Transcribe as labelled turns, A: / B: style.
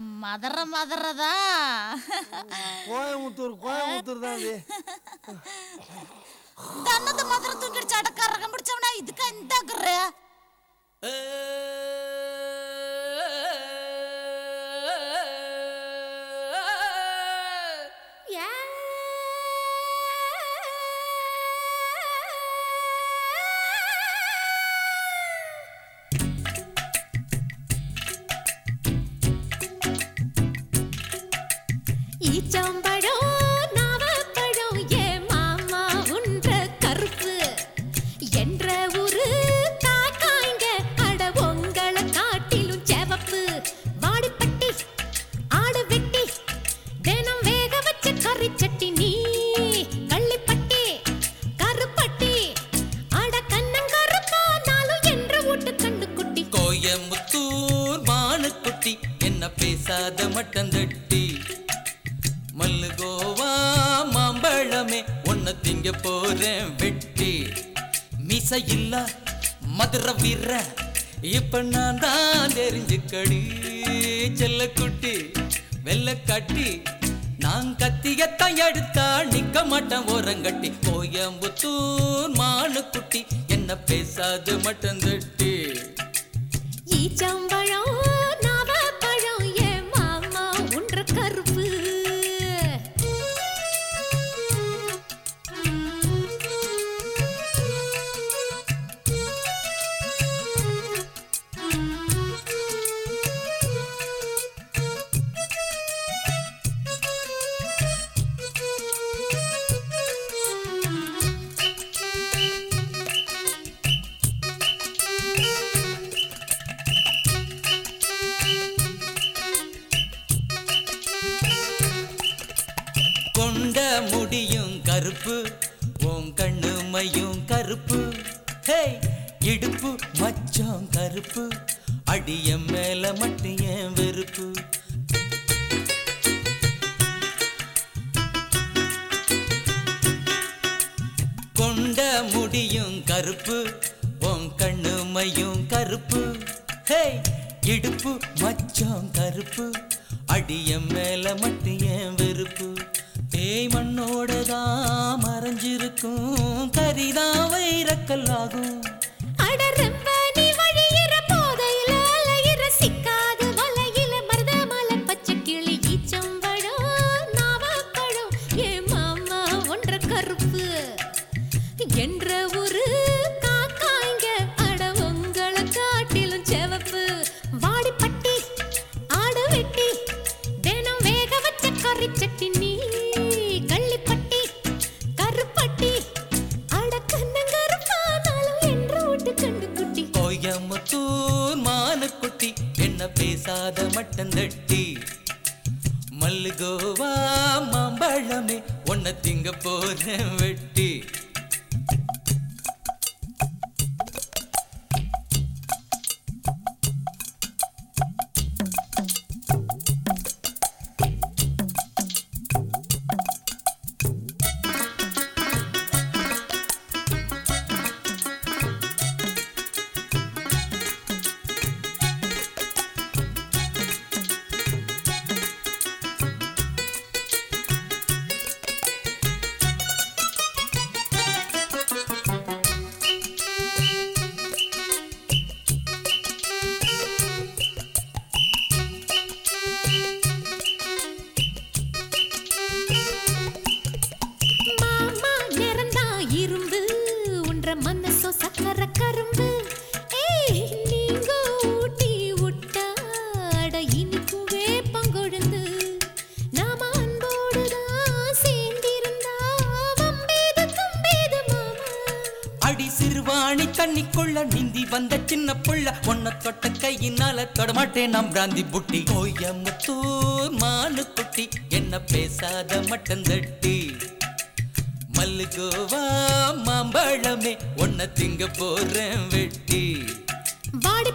A: மதறதா
B: கோயமுத்தூர் தான் அது.
A: தன்னது மதுரை தூக்கிடுச்சு அடக்காரகம் பிடிச்சவனா இதுக்கா இந்த குற
C: பேசாத மட்டந்தட்டி மல்லுகோவா மாம்பழமே ஒன்ன திங்க போறேன் வெட்டி மீச இல்ல மதுர வீர இப்ப நான் தான் தெரிஞ்சுக்கடி செல்ல குட்டி வெள்ள கட்டி நான் கத்தியத்தான் எடுத்தா நிக்க மாட்டேன் ஓரங்கட்டி கோயம்புத்தூர் மானு குட்டி என்ன பேசாத மட்டந்தட்டி
A: ஈச்சம்பழம்
C: கொண்ட முடியும் கருப்பு உன் கண்ணுமையும் கருப்பு ஹே இடுப்பு மச்சம் கருப்பு அடிய மேல மட்டும் ஏன் வெறுப்பு கொண்ட முடியும் கருப்பு உன் கண்ணுமையும் கருப்பு ஹே இடுப்பு மச்சம் கருப்பு அடிய மேல மட்டும் ஏன் வெறுப்பு தேய் மண்ணோடதான் மறைஞ்சிருக்கும் கரிதான் வைரக்கல்லாகும்
A: என்ற ஒரு காக்காய்ங்க அட உங்களை காட்டிலும் செவப்பு வாடிப்பட்டி ஆடு வெட்டி தினம் வேக வச்ச கறி சட்டி நீ கள்ளிப்பட்டி கருப்பட்டி அட கண்ணங்கருப்பானாலும் என்ற விட்டு கண்டு குட்டி
C: கோயம்புத்தூர் மானு குட்டி என்ன பேசாத மட்டந்தட்டி மல்லுகோவா மாம்பழமே ஒன்ன திங்க போறேன் வெட்டி
A: மனசோ சக்கர கரும்பு நீங்க ஊட்டி விட்டாட இனிக்கும் வேப்பங்கொழுந்து நாம அன்போடுதான் சேர்ந்திருந்தா வம்பேது தும்பேது மாமா
C: அடி சிறுவாணி தண்ணிக்குள்ள நீந்தி வந்த சின்ன புள்ள ஒன்ன தொட்ட கையினால தொடமாட்டேன் நாம் பிராந்தி புட்டி கோயம்புத்தூர் மானு குட்டி என்ன பேசாத மட்டந்தட்டி மல்லுகோவா மாம்பழமே ஒன்ன திங்க போறேன் வெட்டி
A: வாடி